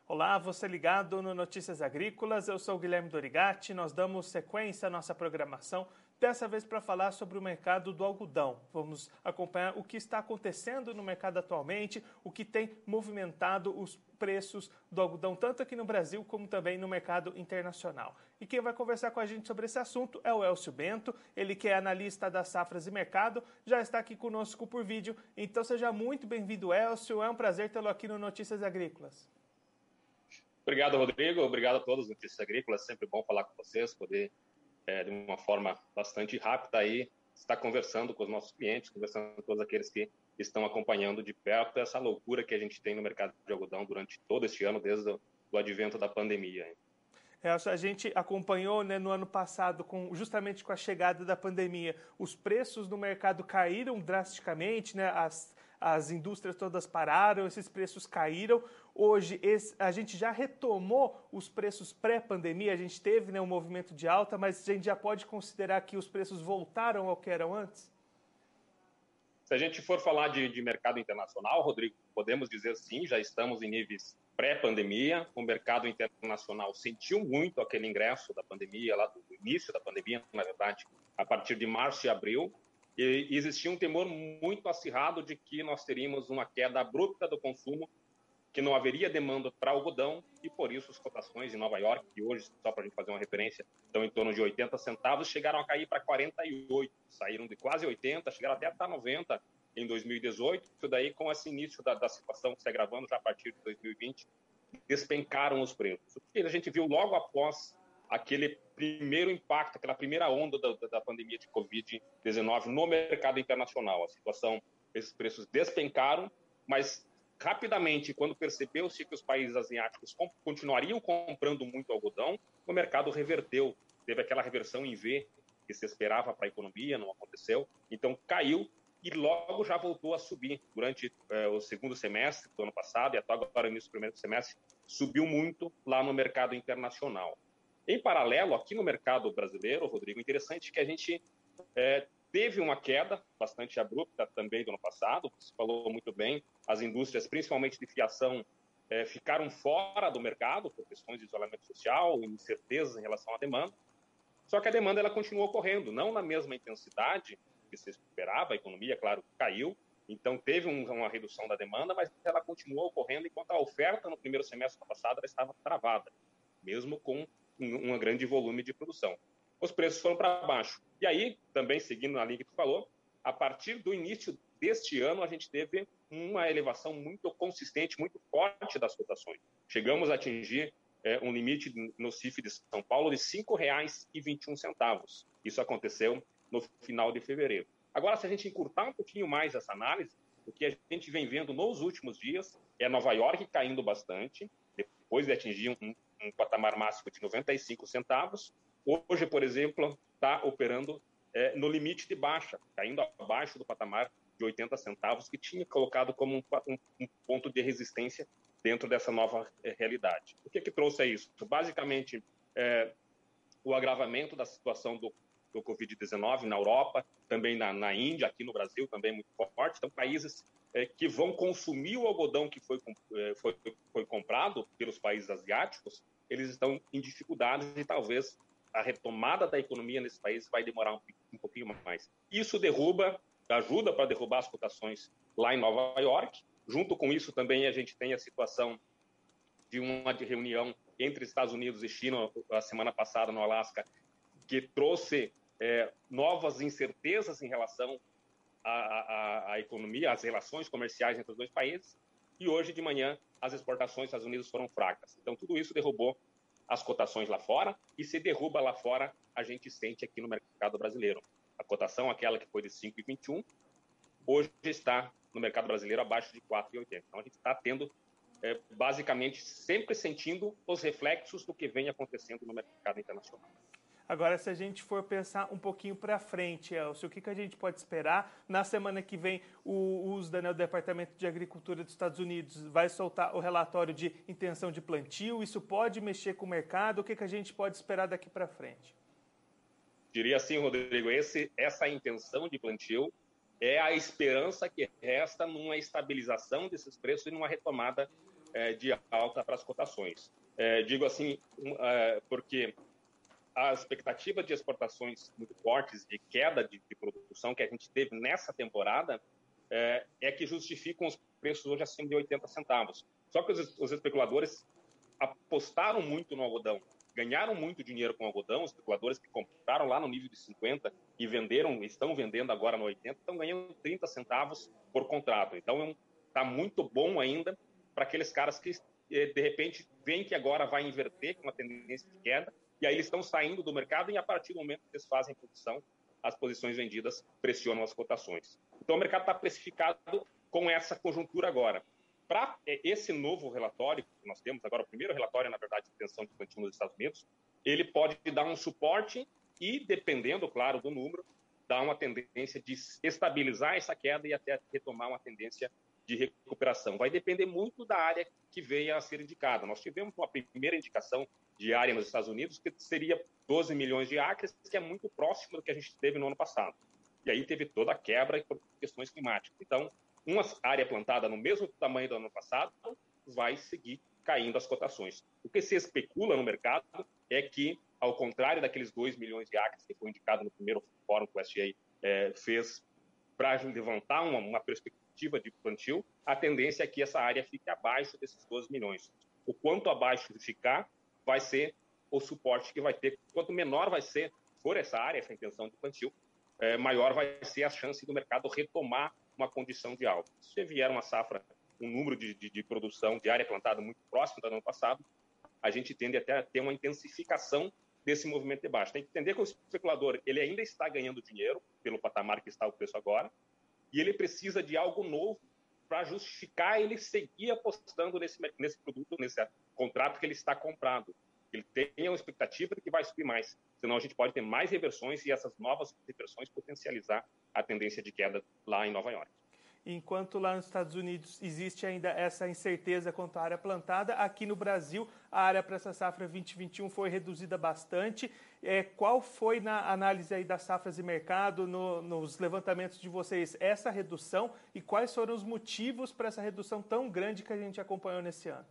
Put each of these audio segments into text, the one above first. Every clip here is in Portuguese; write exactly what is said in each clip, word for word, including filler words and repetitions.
Olá, você ligado no Notícias Agrícolas, eu sou o Guilherme Dorigatti, nós damos sequência à nossa programação, dessa vez para falar sobre o mercado do algodão. Vamos acompanhar o que está acontecendo no mercado atualmente, o que tem movimentado os preços do algodão, tanto aqui no Brasil como também no mercado internacional. E quem vai conversar com a gente sobre esse assunto é o Elcio Bento, ele que é analista das safras e mercado, já está aqui conosco por vídeo, então seja muito bem-vindo, Elcio, é um prazer tê-lo aqui no Notícias Agrícolas. Obrigado, Rodrigo. Obrigado a todos os Notícias Agrícolas. Sempre bom falar com vocês, poder, é, de uma forma bastante rápida, aí, estar conversando com os nossos clientes, conversando com todos aqueles que estão acompanhando de perto essa loucura que a gente tem no mercado de algodão durante todo este ano, desde o do advento da pandemia. É, a gente acompanhou, né, no ano passado, com, justamente com a chegada da pandemia, os preços no mercado caíram drasticamente, né, as, as indústrias todas pararam, esses preços caíram. Hoje esse, a gente já retomou os preços pré-pandemia, a gente teve, né, um movimento de alta, mas a gente já pode considerar que os preços voltaram ao que eram antes? Se a gente for falar de, de mercado internacional, Rodrigo, podemos dizer sim, já estamos em níveis pré-pandemia. O mercado internacional sentiu muito aquele ingresso da pandemia, lá do início da pandemia, na verdade, a partir de março e abril. E existia um temor muito acirrado de que nós teríamos uma queda abrupta do consumo, que não haveria demanda para algodão, e por isso as cotações em Nova York, que hoje, só para a gente fazer uma referência, estão em torno de oitenta centavos, chegaram a cair para quarenta e oito, saíram de quase oitenta, chegaram até a estar noventa em dois mil e dezoito, isso daí com esse início da, da situação se agravando já a partir de dois mil e vinte, despencaram os preços. O que a gente viu logo após aquele primeiro impacto, aquela primeira onda da, da pandemia de covid dezenove no mercado internacional. A situação, esses preços despencaram, mas rapidamente, quando percebeu-se que os países asiáticos continuariam comprando muito algodão, o mercado reverteu, teve aquela reversão em V que se esperava para a economia, não aconteceu, então caiu e logo já voltou a subir durante eh, o segundo semestre do ano passado e até agora no início do primeiro semestre, subiu muito lá no mercado internacional. Em paralelo, aqui no mercado brasileiro, Rodrigo, interessante que a gente eh, teve uma queda bastante abrupta também do ano passado, você falou muito bem, as indústrias, principalmente de fiação, eh, ficaram fora do mercado por questões de isolamento social, incertezas em relação à demanda, só que a demanda ela continuou ocorrendo, não na mesma intensidade que se esperava, a economia, claro, caiu, então teve um, uma redução da demanda, mas ela continuou ocorrendo enquanto a oferta no primeiro semestre do ano passado ela estava travada, mesmo com um, um grande volume de produção. Os preços foram para baixo. E aí, também seguindo na linha que tu falou, a partir do início deste ano, a gente teve uma elevação muito consistente, muito forte das cotações. Chegamos a atingir é, um limite no C I F de São Paulo de cinco reais e vinte e um centavos. Isso aconteceu no final de fevereiro. Agora, se a gente encurtar um pouquinho mais essa análise, o que a gente vem vendo nos últimos dias é Nova York caindo bastante, depois de atingir um, um patamar máximo de noventa e cinco centavos. Hoje, por exemplo, está operando é, no limite de baixa, caindo abaixo do patamar de oitenta centavos, que tinha colocado como um, um, um ponto de resistência dentro dessa nova é, realidade. O que que trouxe isso? Basicamente, é, o agravamento da situação do, do covid dezenove na Europa, também na, na Índia, aqui no Brasil também muito forte. Então, países é, que vão consumir o algodão que foi, é, foi, foi comprado pelos países asiáticos, eles estão em dificuldades e talvez a retomada da economia nesse país vai demorar um, um pouquinho mais. Isso derruba, ajuda para derrubar as cotações lá em Nova York. Junto com isso também a gente tem a situação de uma de reunião entre Estados Unidos e China a semana passada no Alasca, que trouxe é, novas incertezas em relação à, à, à economia, às relações comerciais entre os dois países. E hoje de manhã as exportações dos Estados Unidos foram fracas. Então tudo isso derrubou as cotações lá fora, e se derruba lá fora, a gente sente aqui no mercado brasileiro. A cotação, aquela que foi de cinco reais e vinte e um, hoje está no mercado brasileiro abaixo de quatro reais e oitenta. Então a gente está tendo, é, basicamente, sempre sentindo os reflexos do que vem acontecendo no mercado internacional. Agora, se a gente for pensar um pouquinho para frente, Elcio, o que, que a gente pode esperar? Na semana que vem, o U S D A, né, o Departamento de Agricultura dos Estados Unidos, vai soltar o relatório de intenção de plantio. Isso pode mexer com o mercado? O que, que a gente pode esperar daqui para frente? Diria assim, Rodrigo, esse, essa intenção de plantio é a esperança que resta numa estabilização desses preços e numa retomada é, de alta para as cotações. É, digo assim, um, é, porque a expectativa de exportações muito fortes, de queda de, de produção que a gente teve nessa temporada, é, é que justificam os preços hoje acima de oitenta centavos. Só que os, os especuladores apostaram muito no algodão, ganharam muito dinheiro com o algodão, os especuladores que compraram lá no nível de cinquenta e venderam, estão vendendo agora no oitenta, estão ganhando trinta centavos por contrato. Então, está muito bom ainda para aqueles caras que, de repente, veem que agora vai inverter com uma tendência de queda, e aí eles estão saindo do mercado e, a partir do momento que eles fazem posição, as posições vendidas pressionam as cotações. Então, o mercado está precificado com essa conjuntura agora. Para esse novo relatório que nós temos agora, o primeiro relatório, na verdade, de intenção de plantio nos Estados Unidos, ele pode dar um suporte e, dependendo, claro, do número, dar uma tendência de estabilizar essa queda e até retomar uma tendência de recuperação. Vai depender muito da área que venha a ser indicada. Nós tivemos uma primeira indicação de área nos Estados Unidos, que seria doze milhões de acres, que é muito próximo do que a gente teve no ano passado. E aí teve toda a quebra por questões climáticas. Então, uma área plantada no mesmo tamanho do ano passado vai seguir caindo as cotações. O que se especula no mercado é que, ao contrário daqueles dois milhões de acres que foi indicado no primeiro fórum que o U S D A é, fez para levantar uma, uma perspectiva de plantio, a tendência é que essa área fique abaixo desses doze milhões. O quanto abaixo ficar vai ser o suporte que vai ter. Quanto menor vai ser, for essa área, essa intenção de plantio, é, maior vai ser a chance do mercado retomar uma condição de alta. Se vier uma safra, um número de, de, de produção de área plantada muito próximo do ano passado, a gente tende até a ter uma intensificação desse movimento de baixa. Tem que entender que o especulador ele ainda está ganhando dinheiro pelo patamar que está o preço agora, e ele precisa de algo novo para justificar ele seguir apostando nesse, nesse produto, nesse contrato que ele está comprado. Ele tem uma expectativa de que vai subir mais, senão a gente pode ter mais reversões e essas novas reversões potencializar a tendência de queda lá em Nova York. Enquanto lá nos Estados Unidos existe ainda essa incerteza quanto à área plantada, aqui no Brasil a área para essa safra vinte e vinte e um foi reduzida bastante. É, qual foi na análise aí das safras de mercado, no, nos levantamentos de vocês, essa redução e quais foram os motivos para essa redução tão grande que a gente acompanhou nesse ano?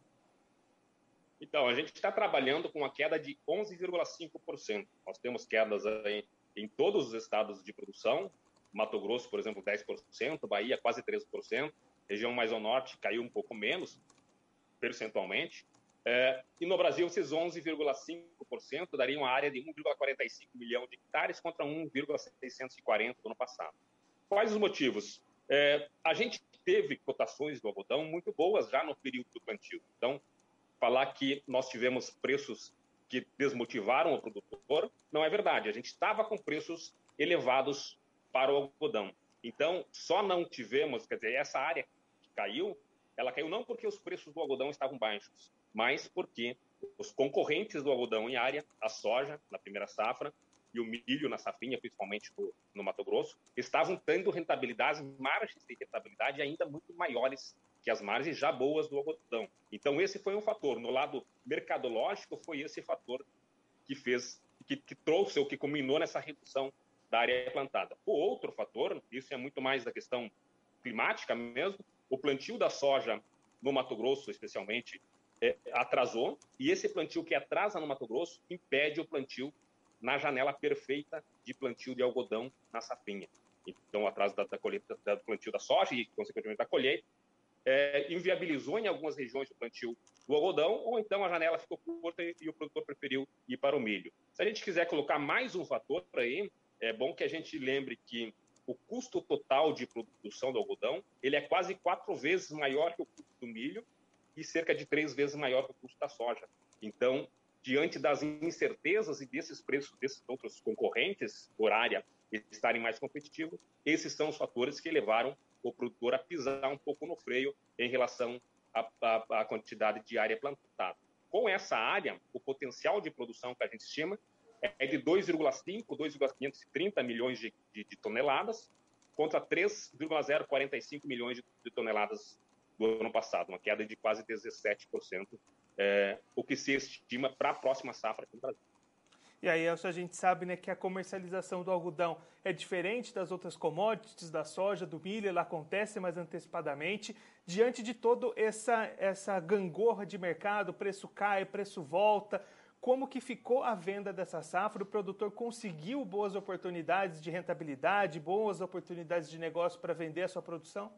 Então, a gente está trabalhando com uma queda de onze vírgula cinco por cento. Nós temos quedas aí em todos os estados de produção. Mato Grosso, por exemplo, dez por cento, Bahia quase treze por cento, região mais ao norte caiu um pouco menos, percentualmente. É, e no Brasil, esses onze vírgula cinco por cento daria uma área de um vírgula quarenta e cinco milhão de hectares contra um vírgula seiscentos e quarenta do ano passado. Quais os motivos? É, a gente teve cotações do algodão muito boas já no período do plantio. Então, falar que nós tivemos preços que desmotivaram o produtor, não é verdade. A gente estava com preços elevados para o algodão. Então, só não tivemos, quer dizer, essa área que caiu, ela caiu não porque os preços do algodão estavam baixos, mas porque os concorrentes do algodão em área, a soja na primeira safra e o milho na safrinha, principalmente no, no Mato Grosso, estavam tendo rentabilidades, margens de rentabilidade ainda muito maiores que as margens já boas do algodão. Então, esse foi um fator. No lado mercadológico, foi esse fator que fez, que, que trouxe ou que culminou nessa redução da área plantada. O outro fator, isso é muito mais da questão climática mesmo, o plantio da soja no Mato Grosso, especialmente, é, atrasou, e esse plantio que atrasa no Mato Grosso impede o plantio na janela perfeita de plantio de algodão na safrinha. Então, o atraso da, da colheita, do plantio da soja e, consequentemente, da colheita, é, inviabilizou em algumas regiões o plantio do algodão, ou então a janela ficou curta e, e o produtor preferiu ir para o milho. Se a gente quiser colocar mais um fator aí, é bom que a gente lembre que o custo total de produção do algodão ele é quase quatro vezes maior que o custo do milho e cerca de três vezes maior que o custo da soja. Então, diante das incertezas e desses preços desses outros concorrentes por área estarem mais competitivos, esses são os fatores que levaram o produtor a pisar um pouco no freio em relação à, à, à quantidade de área plantada. Com essa área, o potencial de produção que a gente estima é de dois vírgula cinco, dois vírgula quinhentos e trinta milhões de, de, de toneladas contra três vírgula zero quarenta e cinco milhões de, de toneladas do ano passado, uma queda de quase dezessete por cento, é, o que se estima para a próxima safra aqui no Brasil. E aí, Elcio, a gente sabe, né, que a comercialização do algodão é diferente das outras commodities, da soja, do milho, ela acontece mais antecipadamente. Diante de toda essa, essa gangorra de mercado, preço cai, preço volta, como que ficou a venda dessa safra? O produtor conseguiu boas oportunidades de rentabilidade, boas oportunidades de negócio para vender a sua produção?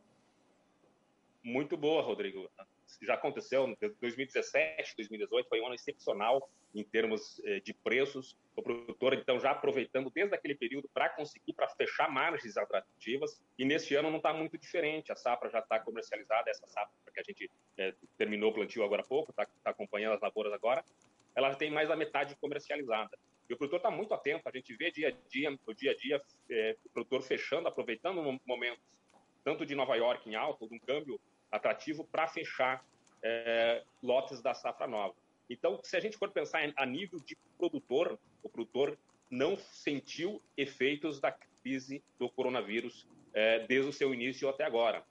Muito boa, Rodrigo. Já aconteceu em dois mil e dezessete, dois mil e dezoito, foi um ano excepcional em termos de preços. O produtor, então, já aproveitando desde aquele período para conseguir, para fechar margens atrativas. E neste ano não está muito diferente. A safra já está comercializada, essa safra que a gente é, terminou o plantio agora há pouco, está tá acompanhando as lavouras agora, ela tem mais da metade comercializada. E o produtor está muito atento, a gente vê dia a dia, no dia a dia, é, o produtor fechando, aproveitando momentos, tanto de Nova York em alta, de um câmbio atrativo para fechar é, lotes da safra nova. Então, se a gente for pensar a nível de produtor, o produtor não sentiu efeitos da crise do coronavírus é, desde o seu início até agora.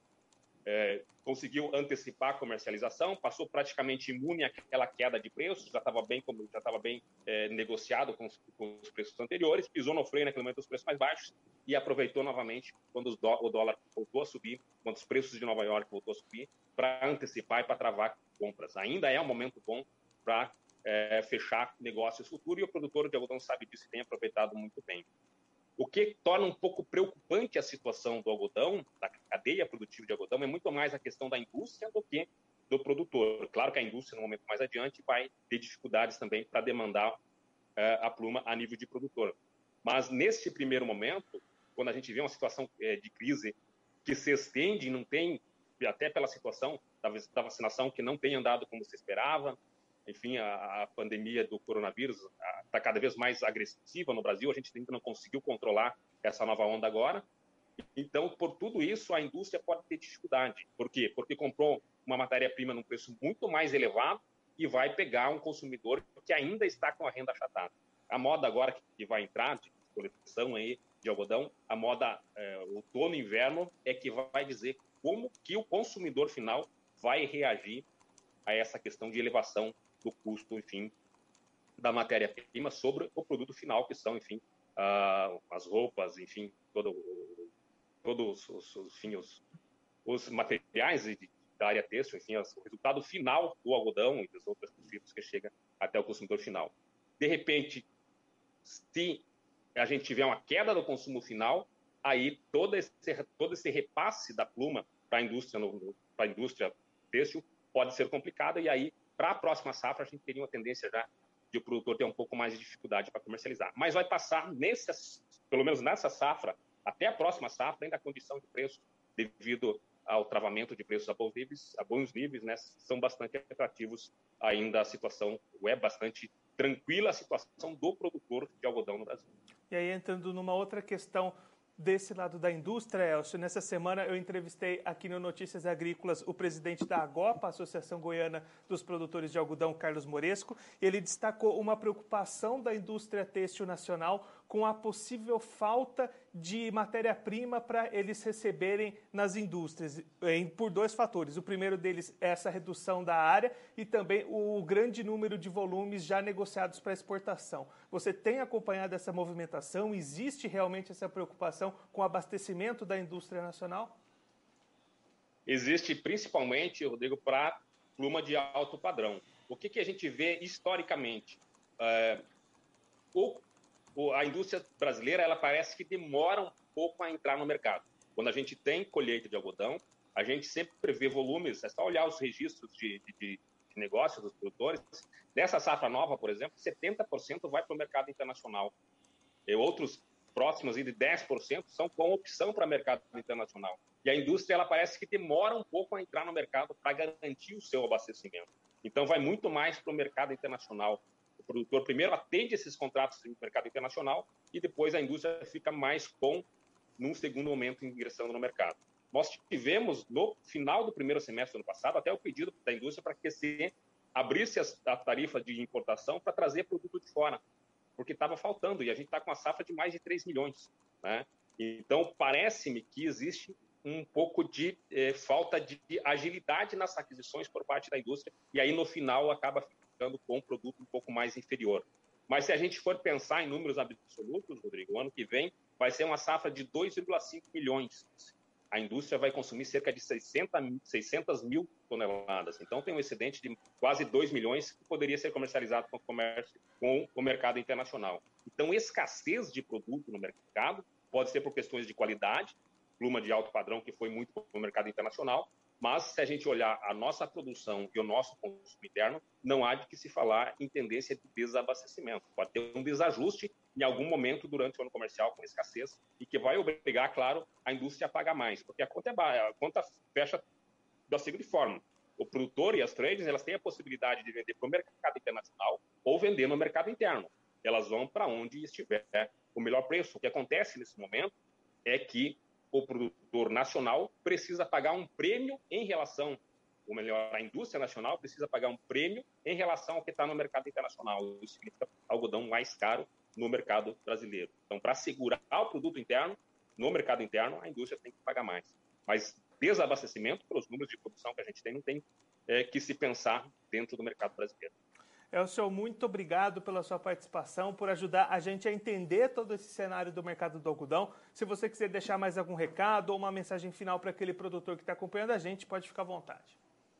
É, conseguiu antecipar a comercialização, passou praticamente imune àquela queda de preços, já estava bem, já estava bem é, negociado com os, com os preços anteriores, pisou no freio naquele momento os preços mais baixos e aproveitou novamente quando do, o dólar voltou a subir, quando os preços de Nova York voltou a subir, para antecipar e para travar compras. Ainda é um momento bom para é, fechar negócios futuros e o produtor de algodão sabe disso e tem aproveitado muito bem. O que torna um pouco preocupante a situação do algodão, da cadeia produtiva de algodão, é muito mais a questão da indústria do que do produtor. Claro que a indústria, no momento mais adiante, vai ter dificuldades também para demandar uh, a pluma a nível de produtor. Mas, neste primeiro momento, quando a gente vê uma situação uh, de crise que se estende e não tem, até pela situação da, da vacinação, que não tem andado como se esperava, enfim, a, a pandemia do coronavírus está cada vez mais agressiva no Brasil, a gente ainda não conseguiu controlar essa nova onda agora. Então, por tudo isso, a indústria pode ter dificuldade. Por quê? Porque comprou uma matéria-prima num preço muito mais elevado e vai pegar um consumidor que ainda está com a renda achatada. A moda agora que vai entrar, de coleção aí de algodão, a moda é, outono e inverno, é que vai dizer como que o consumidor final vai reagir a essa questão de elevação do custo, enfim, da matéria-prima sobre o produto final, que são, enfim, uh, as roupas, enfim, todo, todos os, os, enfim, os, os materiais da área têxtil, enfim, o resultado final do algodão e das outras fibras que chega até o consumidor final. De repente, se a gente tiver uma queda do consumo final, aí todo esse, todo esse repasse da pluma para a indústria, para a indústria têxtil pode ser complicado e aí para a próxima safra, a gente teria uma tendência já de o produtor ter um pouco mais de dificuldade para comercializar. Mas vai passar, nesse, pelo menos nessa safra, até a próxima safra, ainda a condição de preço, devido ao travamento de preços a bons níveis, a bons níveis, né, são bastante atrativos. Ainda a situação é bastante tranquila, a situação do produtor de algodão no Brasil. E aí, entrando numa outra questão desse lado da indústria, Elcio, nessa semana eu entrevistei aqui no Notícias Agrícolas o presidente da AGOPA, Associação Goiana dos Produtores de Algodão, Carlos Moresco, e ele destacou uma preocupação da indústria têxtil nacional com a possível falta de matéria-prima para eles receberem nas indústrias, por dois fatores. O primeiro deles é essa redução da área e também o grande número de volumes já negociados para exportação. Você tem acompanhado essa movimentação? Existe realmente essa preocupação com o abastecimento da indústria nacional? Existe principalmente, Rodrigo, para pluma de alto padrão. O que, que a gente vê historicamente? É, o A indústria brasileira, ela parece que demora um pouco a entrar no mercado. Quando a gente tem colheita de algodão, a gente sempre prevê volumes, é só olhar os registros de, de, de negócios dos produtores. Dessa safra nova, por exemplo, setenta por cento vai para o mercado internacional. E outros próximos de dez por cento são com opção para o mercado internacional. E a indústria, ela parece que demora um pouco a entrar no mercado para garantir o seu abastecimento. Então, vai muito mais para o mercado internacional. O produtor primeiro atende esses contratos no mercado internacional e depois a indústria fica mais com, num segundo momento, ingressando no mercado. Nós tivemos, no final do primeiro semestre do ano passado, até o pedido da indústria para que se abrisse a tarifa de importação para trazer produto de fora, porque estava faltando e a gente está com uma safra de mais de três milhões. Né? Então, parece-me que existe um pouco de eh, falta de agilidade nas aquisições por parte da indústria e aí, no final, acaba ficando com um produto um pouco mais inferior. Mas se a gente for pensar em números absolutos, Rodrigo, o ano que vem vai ser uma safra de dois vírgula cinco milhões. A indústria vai consumir cerca de seiscentas mil toneladas. Então, tem um excedente de quase dois milhões que poderia ser comercializado com o, comércio, com o mercado internacional. Então, escassez de produto no mercado pode ser por questões de qualidade, pluma de alto padrão que foi muito para o mercado internacional, mas se a gente olhar a nossa produção e o nosso consumo interno, não há de que se falar em tendência de desabastecimento. Pode ter um desajuste em algum momento durante o ano comercial com escassez e que vai obrigar, claro, a indústria a pagar mais, porque a conta, é, a conta fecha da seguinte forma: o produtor e as trades, elas têm a possibilidade de vender para o mercado internacional ou vender no mercado interno. Elas vão para onde estiver o melhor preço. O que acontece nesse momento é que o produtor nacional precisa pagar um prêmio em relação, ou melhor, a indústria nacional precisa pagar um prêmio em relação ao que está no mercado internacional. Isso significa algodão mais caro no mercado brasileiro. Então, para segurar o produto interno, no mercado interno, a indústria tem que pagar mais. Mas desabastecimento, pelos números de produção que a gente tem, não tem é, que se pensar dentro do mercado brasileiro. Elcio, muito obrigado pela sua participação, por ajudar a gente a entender todo esse cenário do mercado do algodão. Se você quiser deixar mais algum recado ou uma mensagem final para aquele produtor que está acompanhando a gente, pode ficar à vontade.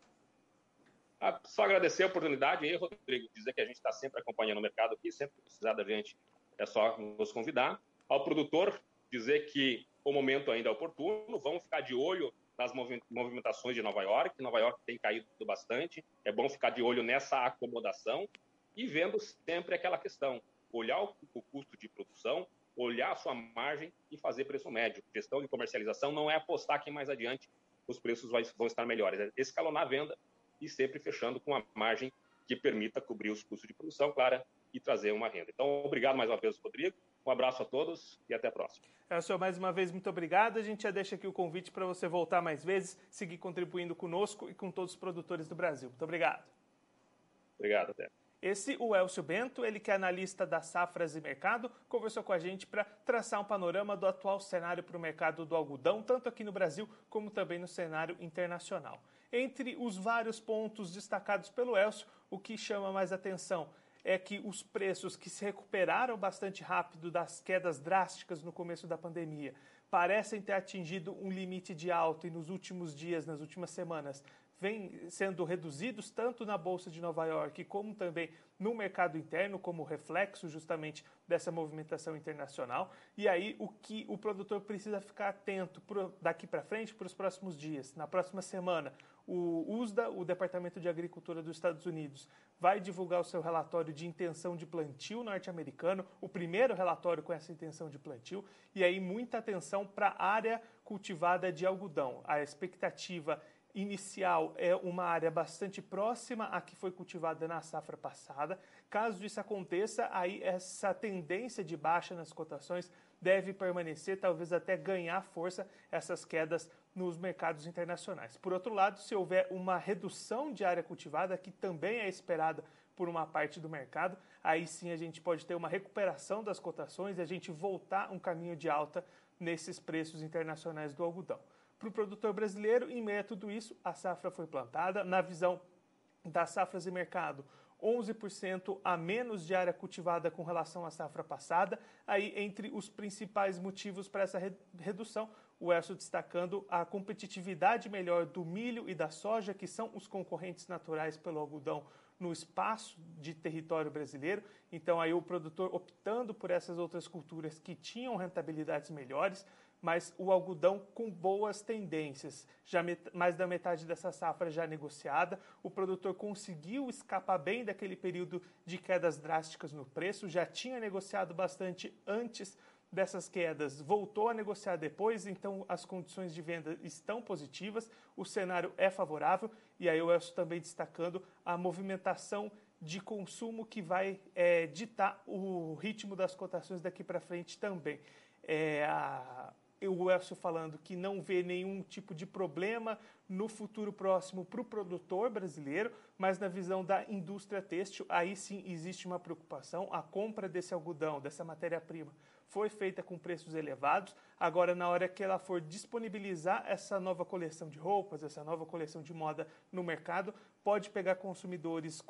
Ah, só agradecer a oportunidade aí, Rodrigo, dizer que a gente está sempre acompanhando o mercado aqui, sempre que precisar da gente é só nos convidar. Ao produtor, dizer que o momento ainda é oportuno, vamos ficar de olho nas movimentações de Nova York. Nova York tem caído bastante, é bom ficar de olho nessa acomodação e vendo sempre aquela questão, olhar o custo de produção, olhar a sua margem e fazer preço médio. Gestão de comercialização não é apostar que mais adiante os preços vão estar melhores, é escalonar a venda e sempre fechando com a margem que permita cobrir os custos de produção, clara, e trazer uma renda. Então, obrigado mais uma vez, Rodrigo. Um abraço a todos e até a próxima. É, senhor, mais uma vez, muito obrigado. A gente já deixa aqui o convite para você voltar mais vezes, seguir contribuindo conosco e com todos os produtores do Brasil. Muito obrigado. Obrigado, até. Esse, o Elcio Bento, ele que é analista das safras e mercado, conversou com a gente para traçar um panorama do atual cenário para o mercado do algodão, tanto aqui no Brasil como também no cenário internacional. Entre os vários pontos destacados pelo Elcio, o que chama mais atenção é que os preços que se recuperaram bastante rápido das quedas drásticas no começo da pandemia parecem ter atingido um limite de alta e nos últimos dias, nas últimas semanas, vêm sendo reduzidos tanto na Bolsa de Nova York como também no mercado interno, como reflexo justamente dessa movimentação internacional. E aí o que o produtor precisa ficar atento pro, daqui para frente, para os próximos dias. Na próxima semana, o U S D A, o Departamento de Agricultura dos Estados Unidos, vai divulgar o seu relatório de intenção de plantio norte-americano, o primeiro relatório com essa intenção de plantio, e aí muita atenção para a área cultivada de algodão. A expectativa inicial é uma área bastante próxima à que foi cultivada na safra passada. Caso isso aconteça, aí essa tendência de baixa nas cotações deve permanecer, talvez até ganhar força essas quedas nos mercados internacionais. Por outro lado, se houver uma redução de área cultivada, que também é esperada por uma parte do mercado, aí sim a gente pode ter uma recuperação das cotações e a gente voltar um caminho de alta nesses preços internacionais do algodão. Para o produtor brasileiro, em meio a tudo isso, a safra foi plantada. Na visão das safras e mercado, onze por cento a menos de área cultivada com relação à safra passada. Aí, entre os principais motivos para essa redução, o Elcio destacando a competitividade melhor do milho e da soja, que são os concorrentes naturais pelo algodão no espaço de território brasileiro. Então, aí o produtor optando por essas outras culturas que tinham rentabilidades melhores, mas o algodão com boas tendências. Já met- mais da metade dessa safra já negociada, o produtor conseguiu escapar bem daquele período de quedas drásticas no preço, já tinha negociado bastante antes dessas quedas, voltou a negociar depois, então as condições de venda estão positivas, o cenário é favorável, e aí o Elcio também destacando a movimentação de consumo que vai é, ditar o ritmo das cotações daqui para frente também. É, a... o Elcio falando que não vê nenhum tipo de problema no futuro próximo para o produtor brasileiro, mas na visão da indústria têxtil, aí sim existe uma preocupação. A compra desse algodão, dessa matéria-prima, foi feita com preços elevados. Agora, na hora que ela for disponibilizar essa nova coleção de roupas, essa nova coleção de moda no mercado, pode pegar consumidores com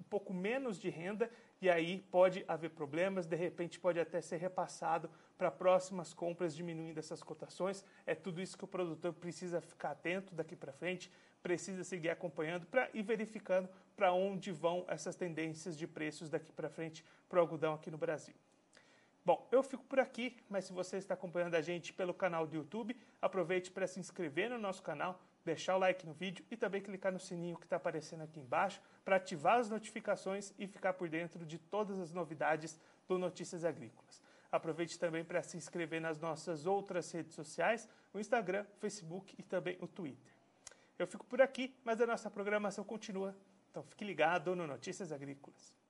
um pouco menos de renda e aí pode haver problemas, de repente pode até ser repassado para próximas compras, diminuindo essas cotações. É tudo isso que o produtor precisa ficar atento daqui para frente, precisa seguir acompanhando para ir verificando para onde vão essas tendências de preços daqui para frente para o algodão aqui no Brasil. Bom, eu fico por aqui, mas se você está acompanhando a gente pelo canal do YouTube, aproveite para se inscrever no nosso canal, deixar o like no vídeo e também clicar no sininho que está aparecendo aqui embaixo para ativar as notificações e ficar por dentro de todas as novidades do Notícias Agrícolas. Aproveite também para se inscrever nas nossas outras redes sociais, o Instagram, o Facebook e também o Twitter. Eu fico por aqui, mas a nossa programação continua, então fique ligado no Notícias Agrícolas.